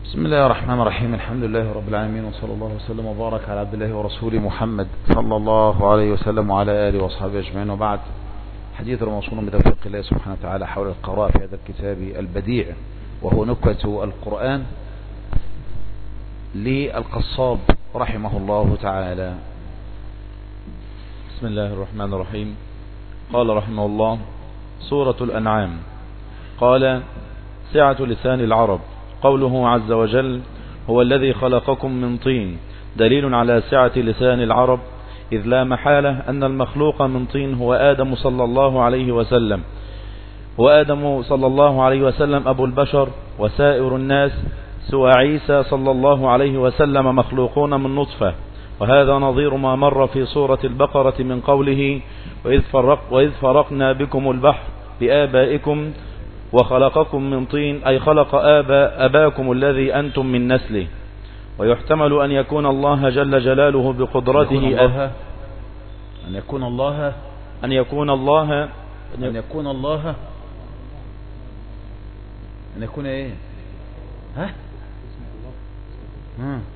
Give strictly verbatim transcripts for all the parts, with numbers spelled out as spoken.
بسم الله الرحمن الرحيم. الحمد لله رب العالمين، وصلى الله وسلم وبارك على عبد الله ورسوله محمد صلى الله عليه وسلم وعلى آله وصحبه أجمعين، وبعد. حديث موصول بتوفيق الله سبحانه وتعالى حول القراءة في هذا الكتاب البديع، وهو نكهة القرآن للقصاب رحمه الله تعالى. بسم الله الرحمن الرحيم. قال رحمه الله: سورة الأنعام. قال: سعة لسان العرب. قوله عز وجل: هو الذي خلقكم من طين، دليل على سعة لسان العرب، إذ لا محالة أن المخلوق من طين هو آدم صلى الله عليه وسلم، وآدم صلى الله عليه وسلم أبو البشر، وسائر الناس سوى عيسى صلى الله عليه وسلم مخلوقون من نطفة. وهذا نظير ما مر في سورة البقرة من قوله: وإذ, فرق وإذ فرقنا بكم البحر بآبائكم وخلقكم من طين، أي خلق آبا أباكم الذي أنتم من نسله. ويحتمل أن يكون الله جل جلاله بقدرته أن يكون الله أن يكون الله أن يكون الله أن يكون إيه ها ها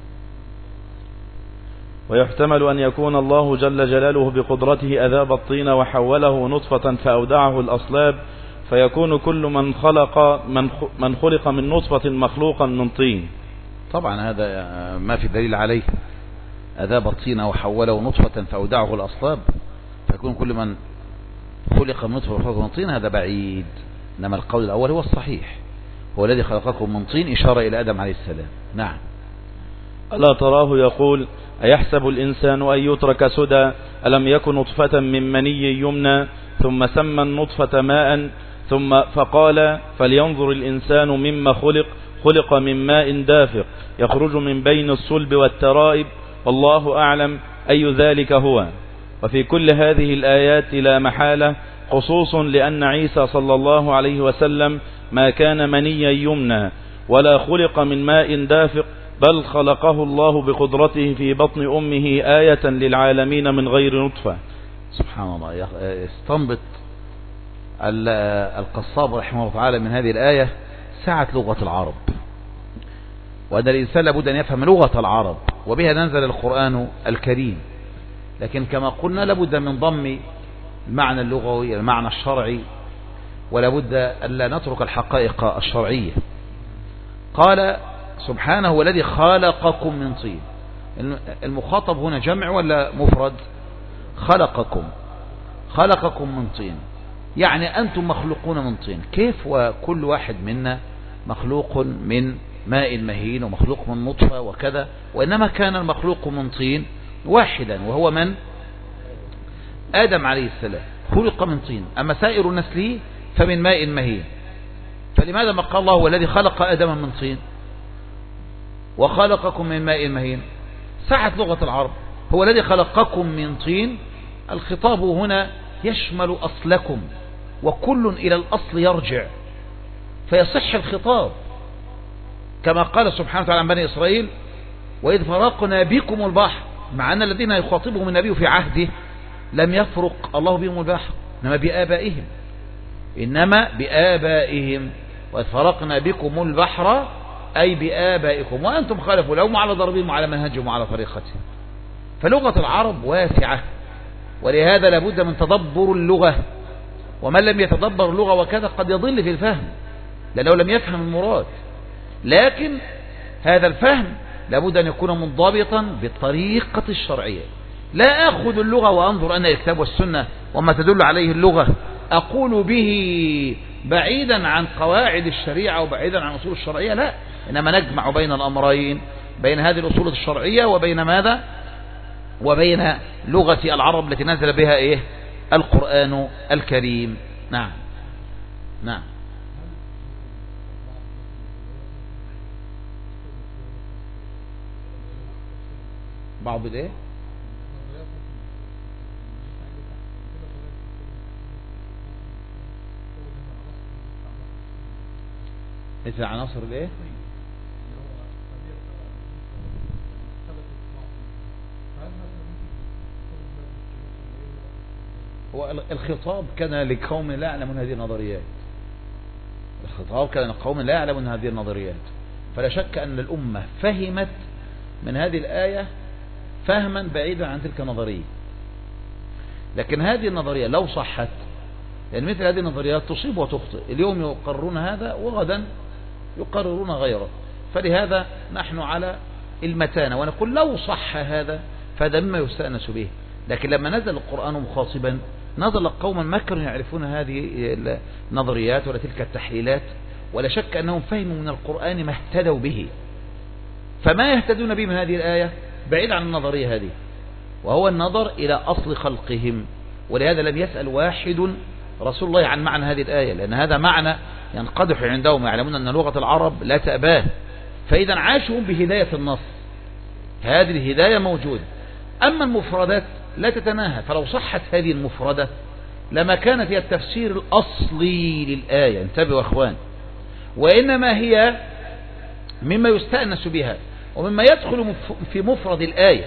ويحتمل أن يكون الله جل جلاله بقدرته أذاب الطين وحوله نطفة فأودعه الأصلاب، فيكون كل من خلق من من خلق من نطفة مخلوقا من طين. طبعا هذا ما في دليل عليه. أذاب الطين وحوله نطفة فأودعه الأصلاب، فيكون كل من خلق من نطفة من طين، هذا بعيد. إنما القول الأول هو الصحيح، هو الذي خلقكم من طين، إشارة إلى آدم عليه السلام. نعم. ألا تراه يقول: أيحسب الإنسان أن يترك سدى، ألم يكن نطفة من مني يمنى ثم سمى النطفة ماء ثم فقال: فلينظر الإنسان مما خلق، خلق من ماء دافق يخرج من بين الصلب والترائب، والله أعلم أي ذلك هو. وفي كل هذه الآيات لا محالة خصوص لأن عيسى صلى الله عليه وسلم ما كان منيا يمنى ولا خلق من ماء دافق، بل خلقه الله بقدرته في بطن أمه آية للعالمين من غير نطفة. سبحان الله. يستنبط القصاب رحمه الله تعالى من هذه الآية سعة لغة العرب، وأن الإنسان لابد أن يفهم لغة العرب، وبها نزل القرآن الكريم. لكن كما قلنا لابد من ضم المعنى اللغوي إلى المعنى الشرعي، ولابد أن لا نترك الحقائق الشرعية. قال سبحانه: هو الذي خلقكم من طين. المخاطب هنا جمع ولا مفرد؟ خلقكم خلقكم من طين، يعني أنتم مخلوقون من طين. كيف وكل واحد منا مخلوق من ماء مهين ومخلوق من نطفة وكذا، وإنما كان المخلوق من طين واحدا، وهو من؟ آدم عليه السلام خلق من طين، أما سائر نسله فمن ماء مهين. فلماذا ما قال الله هو الذي خلق آدم من طين وخلقكم من ماء مهين؟ سعة لغة العرب. هو الذي خلقكم من طين، الخطاب هنا يشمل أصلكم، وكل إلى الأصل يرجع، فيصح الخطاب كما قال سبحانه وتعالى عن بني إسرائيل: وإذ فرقنا بكم البحر، مع أن الذين يخاطبهم النبي في عهده لم يفرق الله بهم البحر، إنما بآبائهم إنما بآبائهم وإذ فرقنا بكم البحر أي بآبائكم، وأنتم خالفوا لهم على ضربهم وعلى منهجهم وعلى طريقتهم. فلغة العرب واسعة، ولهذا لابد من تدبر اللغة، ومن لم يتدبر اللغة وكذا قد يضل في الفهم لأنه لم يفهم المراد. لكن هذا الفهم لابد أن يكون منضبطا بالطريقة الشرعية. لا أخذ اللغة وأنظر أن الكتاب والسنة وما تدل عليه اللغة أقول به بعيدا عن قواعد الشريعة وبعيدا عن أصول الشرعية، لا، إنما نجمع بين الأمرين، بين هذه الأصول الشرعية وبين ماذا؟ وبين لغة العرب التي نزل بها إيه؟ القرآن الكريم. نعم نعم. بعض الايه؟ مثل عناصر الايه؟ هو الخطاب كان لقوم لا يعلمون هذه النظريات. الخطاب كان لقوم لا يعلمون هذه النظريات، فلا شك أن الأمة فهمت من هذه الآية فهما بعيدا عن تلك النظرية. لكن هذه النظرية لو صحت، لأن مثل هذه النظريات تصيب وتخطئ، اليوم يقررون هذا وغدا يقررون غيره، فلهذا نحن على المتانة ونقول لو صح هذا فهذا مما يستأنس به. لكن لما نزل القرآن مخاطبا نزل قوما ما كانوا يعرفون هذه النظريات ولا تلك التحليلات، ولا شك أنهم فهموا من القرآن ما اهتدوا به، فما يهتدون به من هذه الآية بعيد عن النظرية هذه، وهو النظر إلى أصل خلقهم. ولهذا لم يسأل واحد رسول الله عن معنى هذه الآية، لأن هذا معنى ينقدح عندهم، يعلمون أن لغة العرب لا تأباه، فإذا عاشوا بهداية النص، هذه الهداية موجودة. أما المفردات لا تتناهى، فلو صحت هذه المفردة لما كانت هي التفسير الأصلي للآية، انتبهوا أخوان، وإنما هي مما يستأنس بها ومما يدخل في مفرد الآية.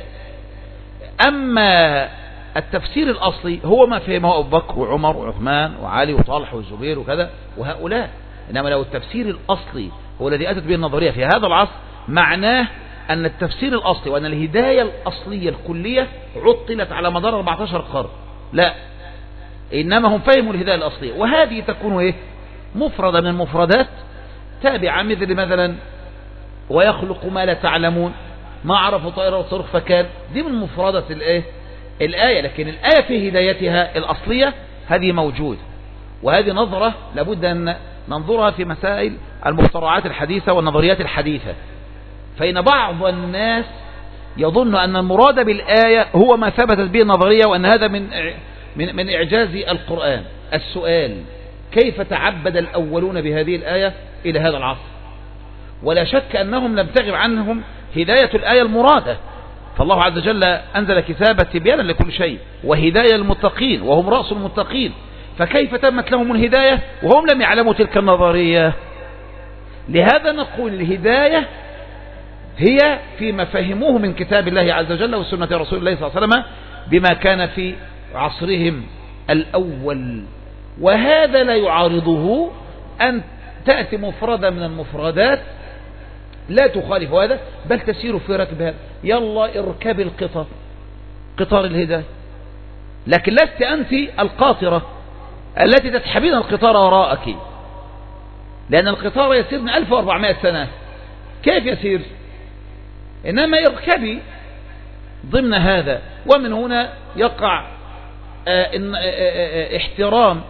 أما التفسير الأصلي هو ما فهمه أبو بكر وعمر وعثمان وعلي وطلحة والزبير وكذا وهؤلاء. إنما لو التفسير الأصلي هو الذي أتت به النظرية في هذا العصر، معناه أن التفسير الأصلي وأن الهداية الأصلية الكلية عطلت على مدار أربعة عشر قرن، لا، إنما هم فهموا الهداية الأصلية، وهذه تكون إيه؟ مفردة من المفردات تابعة، مثل مثلا ويخلق ما لا تعلمون، ما عرفوا طائرة والصاروخ فكان، دي من مفردة الإيه؟ الآية. لكن الآية في هدايتها الأصلية هذه موجود، وهذه نظرة لابد أن ننظرها في مسائل المخترعات الحديثة والنظريات الحديثة. فإن بعض الناس يظن أن المراد بالآية هو ما ثبتت به النظرية، وأن هذا من من من إعجاز القرآن. السؤال: كيف تعبد الأولون بهذه الآية إلى هذا العصر؟ ولا شك أنهم لم تغب عنهم هداية الآية المرادة، فالله عز وجل أنزل كتابا تبيانا لكل شيء وهداية المتقين، وهم رأس المتقين، فكيف تمت لهم الهداية وهم لم يعلموا تلك النظرية؟ لهذا نقول الهداية هي فيما فهموه من كتاب الله عز وجل وسنة رسول الله صلى الله عليه وسلم بما كان في عصرهم الأول، وهذا لا يعارضه أن تأتي مفردة من المفردات لا تخالف هذا، بل تسير في ركبها. يلا اركب القطار، قطار الهداية، لكن لست أنت القاطرة التي تسحبين القطار وراءك، لأن القطار يسير من ألف وأربعمائة سنة، كيف يسير؟ إنما اركبي ضمن هذا. ومن هنا يقع اه اه اه احترام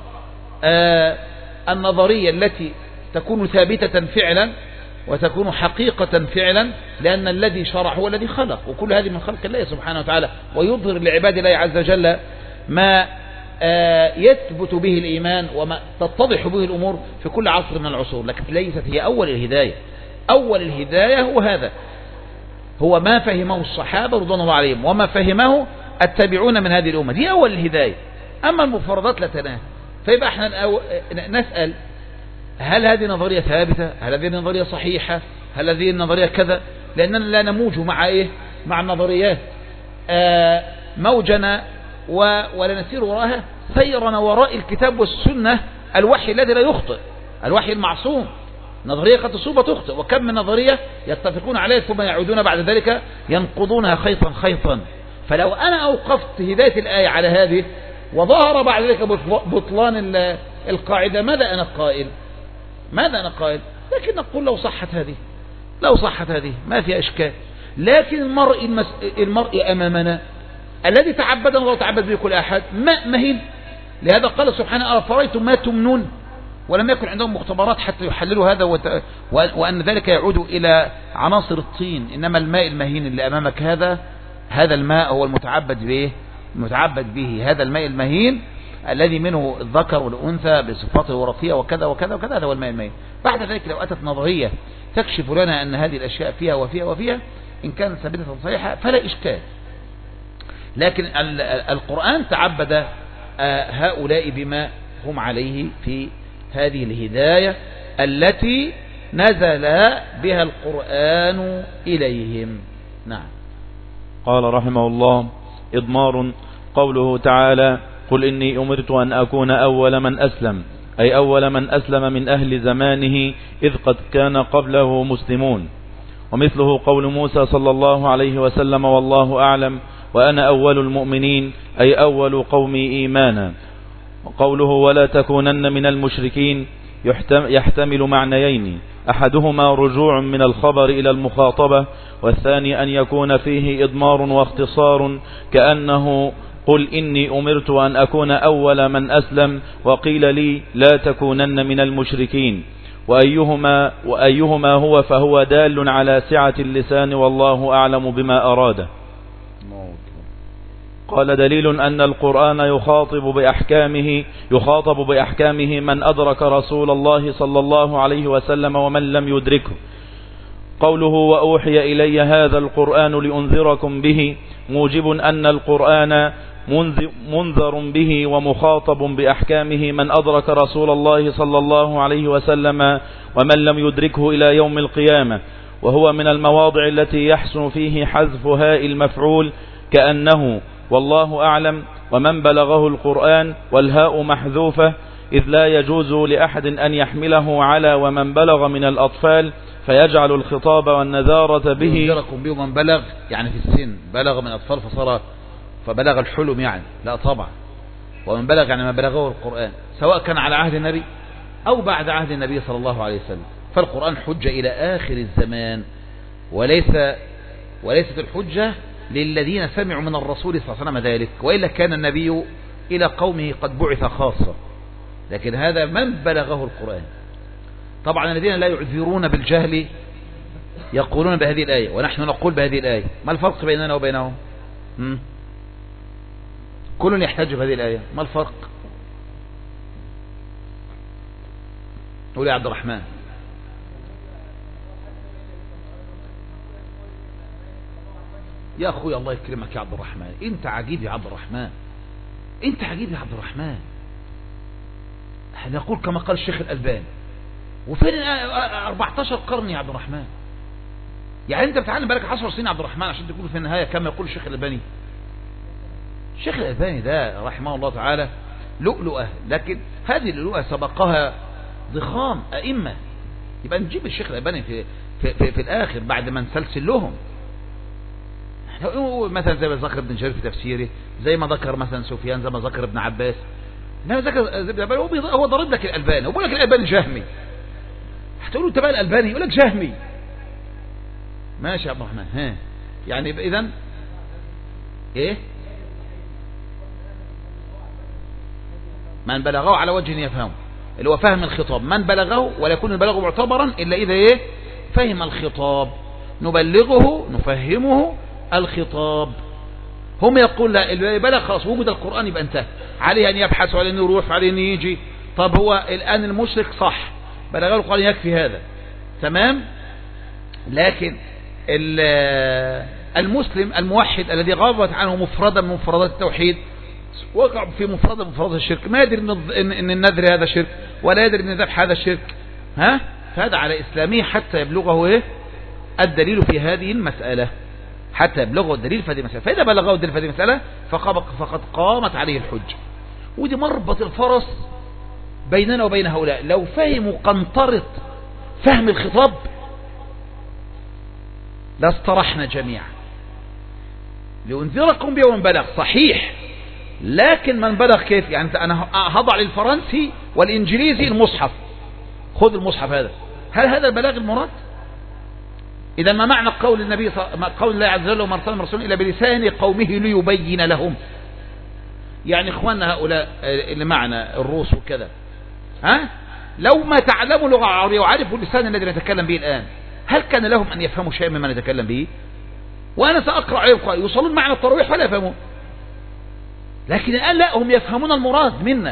النظرية التي تكون ثابتة فعلا وتكون حقيقة فعلا، لأن الذي شرع هو الذي خلق، وكل هذه من خلق الله سبحانه وتعالى، ويظهر لعباد الله عز وجل ما يثبت به الإيمان وما تتضح به الأمور في كل عصر من العصور. لكن ليست هي أول الهداية. أول الهداية هو هذا، هو ما فهمه الصحابة رضوان الله عليهم وما فهمه التابعون من هذه الأمة، دي أول الهداية. أما المفردات لا تناهى. فيبقى احنا نسأل: هل هذه نظرية ثابتة؟ هل هذه نظرية صحيحة؟ هل هذه النظرية كذا؟ لأننا لا نموج مع إيه؟ مع النظريات آه موجنا ولا نسير وراءها، سيرنا وراء الكتاب والسنة، الوحي الذي لا يخطئ، الوحي المعصوم. نظرية قد تصوب وتخطئ، وكم من نظرية يتفقون عليها ثم يعودون بعد ذلك ينقضونها خيطا خيطا. فلو أنا أوقفت هداية الآية على هذه وظهر بعد ذلك بطلان القاعدة، ماذا أنا قائل؟ ماذا أنا قائل؟ لكن نقول لو صحت هذه، لو صحت هذه ما فيها إشكال. لكن المرء, المس... المرء أمامنا الذي تعبد الله تعبد به كل أحد ما مهين. لهذا قال سبحانه: أفرأيتم ما تمنون، ولم يكن عندهم مختبرات حتى يحللوا هذا وت... وأن ذلك يعود إلى عناصر الطين، إنما الماء المهين اللي أمامك هذا، هذا الماء هو المتعبد به، المتعبد به هذا الماء المهين الذي منه الذكر والأنثى بصفاته الوراثية وكذا وكذا وكذا، هذا هو الماء المهين. بعد ذلك لو أتت نظرية تكشف لنا أن هذه الأشياء فيها وفيها وفيها، إن كانت ثابتة صحيحة فلا إشكال. لكن القرآن تعبد هؤلاء بما هم عليه في هذه الهداية التي نزل بها القرآن إليهم. نعم. قال رحمه الله: إضمار قوله تعالى: قل إني أمرت أن أكون أول من أسلم، أي أول من أسلم من أهل زمانه إذ قد كان قبله مسلمون. ومثله قول موسى صلى الله عليه وسلم والله أعلم وأنا أول المؤمنين أي أول قومي إيمانا. وقوله ولا تكونن من المشركين يحتمل معنيين، أحدهما رجوع من الخبر إلى المخاطبة، والثاني أن يكون فيه إضمار واختصار، كأنه قل إني أمرت أن أكون أول من أسلم وقيل لي لا تكونن من المشركين، وأيهما, وأيهما هو فهو دال على سعة اللسان والله أعلم بما أراده. قال دليل أن القرآن يخاطب بأحكامه يخاطب بأحكامه من أدرك رسول الله صلى الله عليه وسلم ومن لم يدركه. قوله وأوحي إلي هذا القرآن لأنذركم به موجب أن القرآن منذر به ومخاطب بأحكامه من أدرك رسول الله صلى الله عليه وسلم ومن لم يدركه إلى يوم القيامة، وهو من المواضع التي يحسن فيه حذف هاء المفعول كأنه والله أعلم ومن بلغه القرآن والهاء محذوفة، إذ لا يجوز لأحد أن يحمله على ومن بلغ من الأطفال فيجعل الخطاب والنذارة به. ينذركم به من بلغ يعني في السن، بلغ من الأطفال فصار فبلغ الحلم يعني، لا طبعا، ومن بلغ يعني ما بلغه القرآن، سواء كان على عهد النبي أو بعد عهد النبي صلى الله عليه وسلم. فالقرآن حجة إلى آخر الزمان، وليس وليست الحجة للذين سمعوا من الرسول صلى الله عليه وسلم ذلك، وإلا كان النبي إلى قومه قد بعث خاصة، لكن هذا من بلغه القرآن. طبعا الذين لا يعذرون بالجهل يقولون بهذه الآية ونحن نقول بهذه الآية، ما الفرق بيننا وبينهم؟ كل يحتاج بهذه الآية، ما الفرق؟ قول يا عبد الرحمن. يا أخوي الله يكرمك يا عبد الرحمن، أنت عجيب يا عبد الرحمن، أنت عجيب يا عبد الرحمن. نقول كما قال الشيخ الألباني، وفين أربعتاشر قرن يا عبد الرحمن؟ يعني أنت بتعلم بالك عشر سنين يا عبد الرحمن عشان تقول في النهاية كما يقول الشيخ الألباني. الشيخ الألباني ده رحمه الله تعالى لؤلؤة، لكن هذه اللؤلؤة سبقها ضخام أئمة، يبقى نجيب الشيخ الألباني في, في, في, في الآخر بعد ما نسلسل لهم. مثلا زي ما ذكر ابن جرير في تفسيره، زي ما ذكر مثلا سفيان، زي ما ذكر ابن عباس، ما ذكر هو ضرب لك الألباني وبقول لك الألباني جهمي، هتقول له انت بقى الألباني يقول لك جهمي. ماشي يا عبد الرحمن، ها يعني اذا ايه من بلغه على وجه يفهمه، اللي هو فهم الخطاب، من بلغه ولا يكون البلاغ معتبرا الا اذا ايه فهم الخطاب، نبلغه نفهمه الخطاب. هم يقول لا اللي بلغ خلاص وجد القرآن يبقى انتهى، عليه ان يبحث وعليه ان يروح وعليه ان يجي. طب هو الان المشرك صح بلغه القرآن يكفي هذا تمام، لكن المسلم الموحد الذي غابت عنه مفردة من مفردات التوحيد وقع في مفردة من مفردات الشرك، ما يدري ان النذر هذا شرك ولا يدري ان الذبح هذا شرك، ها فهذا على اسلامه حتى يبلغه ايه الدليل في هذه المسألة، حتى يبلغه الدليل في هذه المسألة. فإذا بلغه الدليل في هذه المسألة فقد قامت عليه الحجة. ودي مربط الفرس بيننا وبين هؤلاء، لو فهموا قنطرة فهم الخطاب لاسترحنا جميعا. لأنذركم به ومن بلغ صحيح، لكن من بلغ كيف؟ يعني أنا هضع للفرنسي والإنجليزي المصحف، خذ المصحف هذا، هل هذا البلاغ المراد؟ إذا ما معنى قول النبي قول الله عز وجل وما أرسلنا رسولا إلا بلسان قومه ليبين لهم؟ يعني إخواننا هؤلاء اللي معنا الروس وكذا، ها لو ما تعلموا لغة عربية وعرفوا اللسان الذي نتكلم به الآن، هل كان لهم أن يفهموا شيئا مما نتكلم به؟ وأنا سأقرأ عليهم يوصلون معنا التراويح ولا يفهمون، لكن الآن لا، هم يفهمون المراد منا.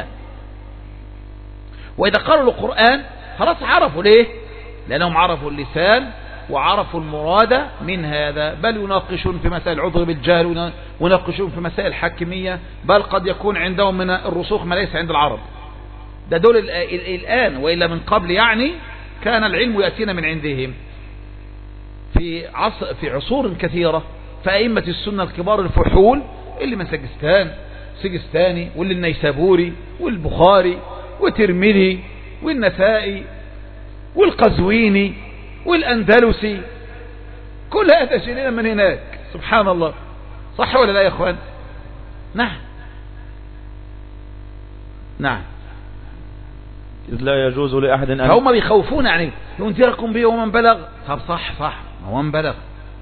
وإذا قرأوا القرآن خلاص عرفوا، ليه؟ لأنهم عرفوا اللسان وعرفوا المراد من هذا، بل يناقشون في مسائل العذر بالجهل ويناقشون في مسائل الحاكمية، بل قد يكون عندهم من الرسوخ ما ليس عند العرب. ده دول الآن، وإلا من قبل يعني كان العلم يأتينا من عندهم. في عصر في عصور كثيرة فأئمة السنة الكبار الفحول اللي من سجستان سجستاني واللي النيسابوري والبخاري وترمذي والنسائي والقزويني والأندلسي، كل هذا شيء من هناك. سبحان الله، صح ولا لا يا اخوان؟ نعم نعم. إذ لا يجوز لأحد أن هم بيخوفون يعني ينذركم به ومن بلغ. طب صح صح، هو من بلغ.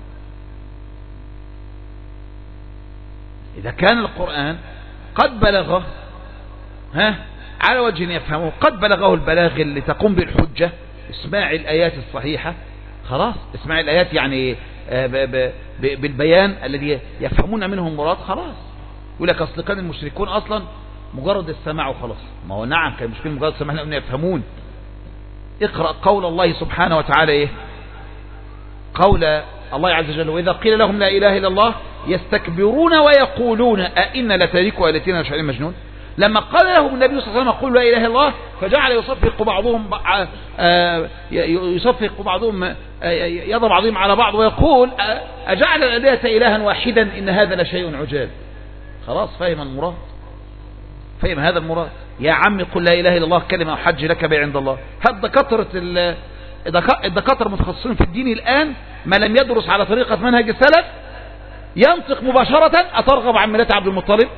إذا كان القرآن قد بلغه ها على وجه يفهمه، قد بلغه البلاغ اللي تقوم بالحجة، اسماع الآيات الصحيحة، خلاص اسماع الآيات يعني بالبيان الذي يفهمون منه المراد، خلاص. يقول لك أصل كان المشركون أصلا مجرد السماع وخلاص. ما هو نعم كان المشركين مجرد السماع لأنهم يفهمون. اقرأ قول الله سبحانه وتعالى ايه؟ قول الله عز وجل: وإذا قيل لهم لا إله إلا الله يستكبرون ويقولون أئنا لتاركوا آلهتنا لشاعر مجنون. لما قال لهم النبي صلى الله عليه وسلم قولوا لا إله إلا الله، فجعل يصفق بعضهم يصفق بعضهم يد بعضهم على بعض ويقول: أجعل الآلهة إلها واحدا إن هذا لشيء عجاب. خلاص فهم المراد، فهم هذا المراد. يا عمي قل لا إله إلا الله كلمة أحج لك بها عند الله. هل دكاترة الدكاترة المتخصصين في الدين الآن ما لم يدرس على طريقة منهج السلف ينطق مباشرة: أترغب عن ملة عبد المطلب؟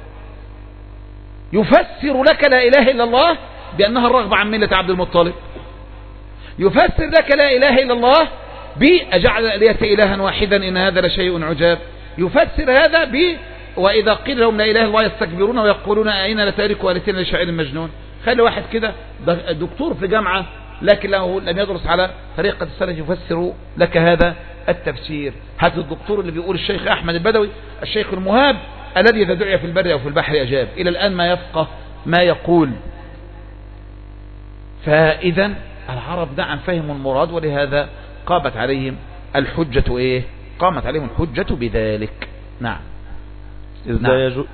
يفسر لك لا إله إلا الله بأنها الرغبة عن ملة عبد المطلب. يفسر لك لا إله إلا الله بأجعل الآلهة إلها واحدا إن هذا لشيء عجاب. يفسر هذا ب وإذا قيل لهم لا إله إلا الله يستكبرون ويقولون أئنا لتاركوا آلهتنا لشاعر مجنون. خلي واحد كده دكتور في جامعة لكن له لم يدرس على طريقة السلف يفسر لك هذا التفسير. هذا الدكتور اللي بيقول الشيخ أحمد البدوي الشيخ المهاب الذي إذا دعي في البر أو في البحر أجاب، إلى الآن ما يفقه ما يقول. فإذا العرب نعم فهموا المراد، ولهذا قامت عليهم الحجة إيه؟ قامت عليهم الحجة بذلك. نعم. إذ لا يجوز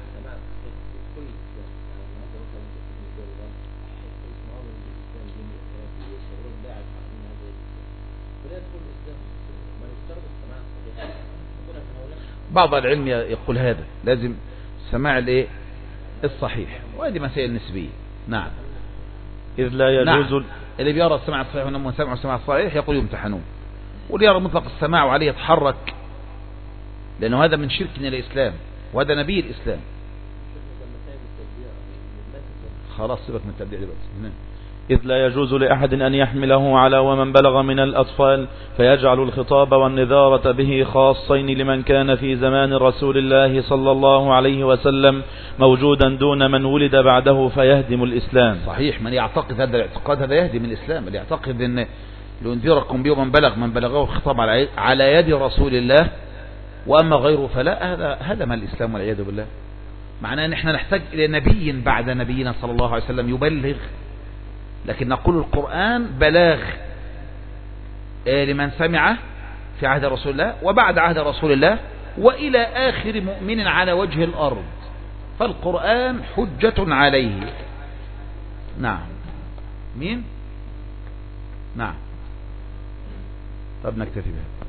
بعض العلم يقول هذا لازم سماع الايه الصحيح، وهذه مسائل نسبية. نعم. إذ لا يجوز نعم. اللي بيرى السماع الصحيح وانما سمع السماع الصحيح يقول يمتحنون، واللي يرى مطلق السماع وعليه يتحرك، لأنه هذا من شركنا الإسلام وهذا نبي الإسلام. خلاص سيبك من التبديع دلوقتي. إذ لا يجوز لأحد أن يحمله على ومن بلغ من الأطفال، فيجعل الخطاب والنذارة به خاصين لمن كان في زمان رسول الله صلى الله عليه وسلم موجودا دون من ولد بعده فيهدم الإسلام. صحيح. من يعتقد هذا الاعتقاد هذا يهدم الإسلام. اللي يعتقد أن لينذركم به من بلغ من بلغه الخطاب على يد رسول الله وأما غيره فلا، هذا هدم الإسلام والعياذ بالله. معناه أن احنا نحتاج إلى نبي بعد نبينا صلى الله عليه وسلم يبلغ، لكن نقول القرآن بلاغ لمن سمع في عهد رسول الله وبعد عهد رسول الله وإلى آخر مؤمن على وجه الأرض، فالقرآن حجة عليه. نعم. مين؟ نعم. طب نكتفي بها.